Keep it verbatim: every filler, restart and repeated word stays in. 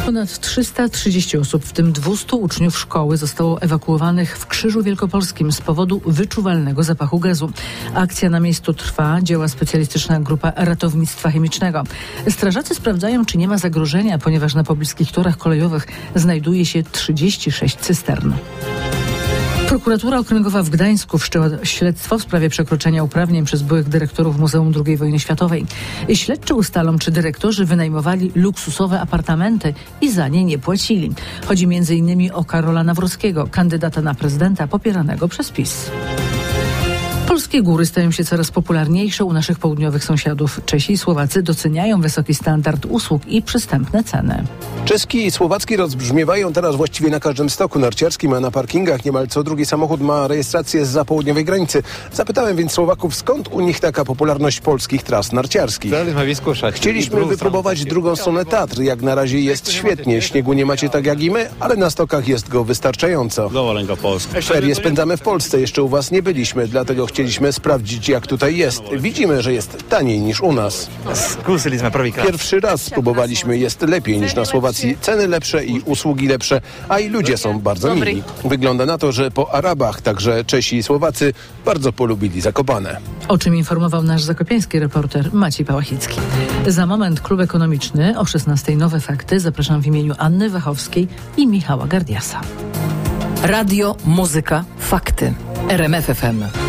Ponad trzysta trzydzieści osób, w tym dwieście uczniów szkoły, zostało ewakuowanych w Krzyżu Wielkopolskim z powodu wyczuwalnego zapachu gazu. Akcja na miejscu trwa, działa specjalistyczna grupa ratownictwa chemicznego. Strażacy sprawdzają, czy nie ma zagrożenia, ponieważ na pobliskich torach kolejowych znajduje się trzydzieści sześć cystern. Prokuratura Okręgowa w Gdańsku wszczęła śledztwo w sprawie przekroczenia uprawnień przez byłych dyrektorów Muzeum drugiej Wojny Światowej. Śledczy ustalą, czy dyrektorzy wynajmowali luksusowe apartamenty i za nie nie płacili. Chodzi między innymi o Karola Nawrockiego, kandydata na prezydenta popieranego przez PiS. Polskie góry stają się coraz popularniejsze u naszych południowych sąsiadów. Czesi i Słowacy doceniają wysoki standard usług i przystępne ceny. Czeski i słowacki rozbrzmiewają teraz właściwie na każdym stoku narciarskim, a na parkingach niemal co drugi samochód ma rejestrację zza południowej granicy. Zapytałem więc Słowaków, skąd u nich taka popularność polskich tras narciarskich. Chcieliśmy wypróbować drugą stronę Tatr. Jak na razie jest świetnie. Śniegu nie macie tak jak i my, ale na stokach jest go wystarczająco. Ferie spędzamy w Polsce. Jeszcze u was nie byliśmy, dlatego chcieliśmy sprawdzić, jak tutaj jest. Widzimy, że jest taniej niż u nas. Pierwszy raz spróbowaliśmy. Jest lepiej niż na Słowacji. Ceny lepsze i usługi lepsze, a i ludzie są bardzo mili. Wygląda na to, że po Arabach także Czesi i Słowacy bardzo polubili Zakopane. O czym informował nasz zakopiański reporter Maciej Pałachicki. Za moment klub ekonomiczny, o szesnastej nowe fakty. Zapraszam w imieniu Anny Wachowskiej i Michała Gardiasa. Radio, muzyka, fakty. R M F F M.